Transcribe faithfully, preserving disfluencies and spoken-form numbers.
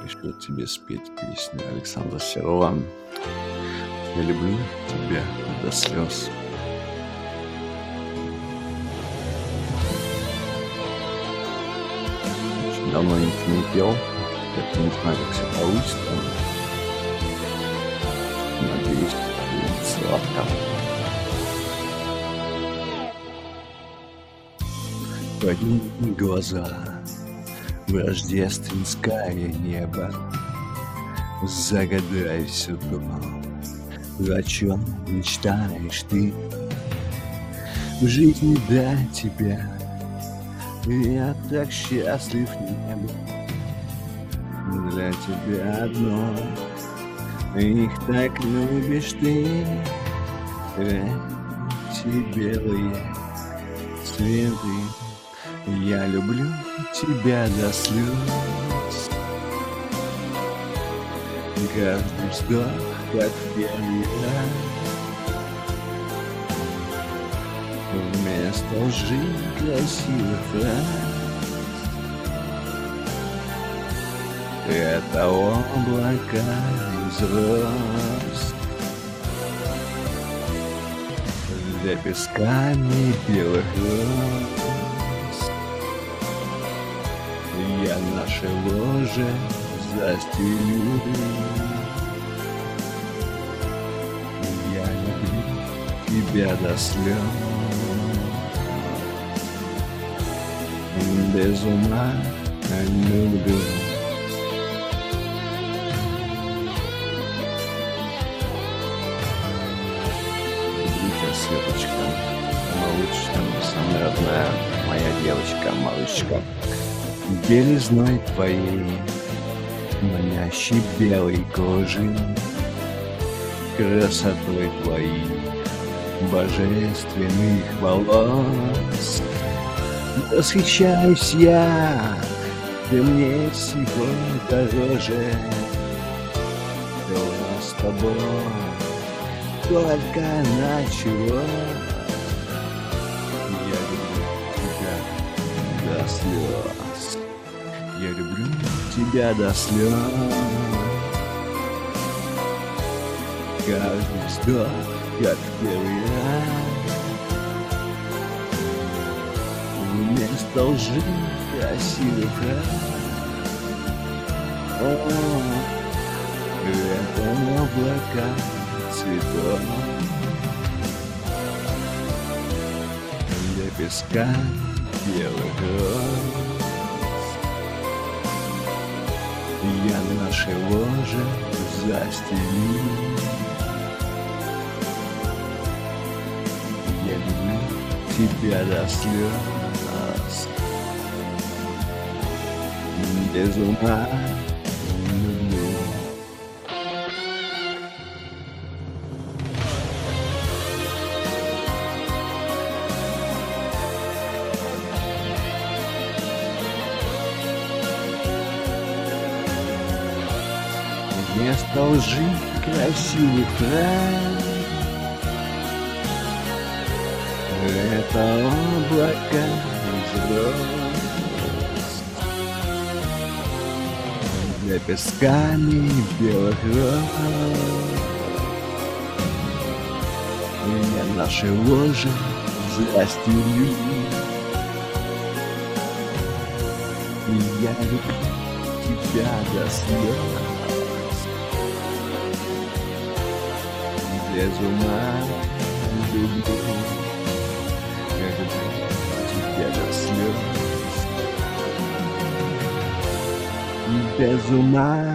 решил тебе спеть песню Александра Серова. Я люблю тебя до слез. Очень давно ничего не пел, поэтому не знаю, как все получится. Надеюсь, будет сладко. Подними глаза в рождественское небо, загадай все то, о чем мечтаешь ты. В жизни до тебя я так счастлив не был. Для тебя одно, их так любишь ты. Эти белые цветы, я люблю тебя до слез. Каждый вздох, как первый раз. Вместо лжи красивых фраз это облака из роз. За песками белых роз я наше ложе застелю. Я люблю тебя до слез. Без ума люблю. Люблю Светочка, малышка, самая родная моя девочка, малышка. Белизной твоей, манящей белой кожи, красотой твоей, божественных волос. Восхищаюсь я, ты мне всего дороже. Было с тобой только началось. Я люблю тебя до слез. Я люблю тебя до слез. Каждый вздох, как первый раз. Вместо лжи красивых фраз. О, это облака цветов. Для песка белых роз я наше ложе застелю. Я люблю тебя до слез. Без ума люблю. Вместо лжи красивых фраз это облака из роз. Для песками белых роз я наше ложе застелю. Я люблю тебя до слез. Без ума люблю. Я люблю тебя до слез. Без ума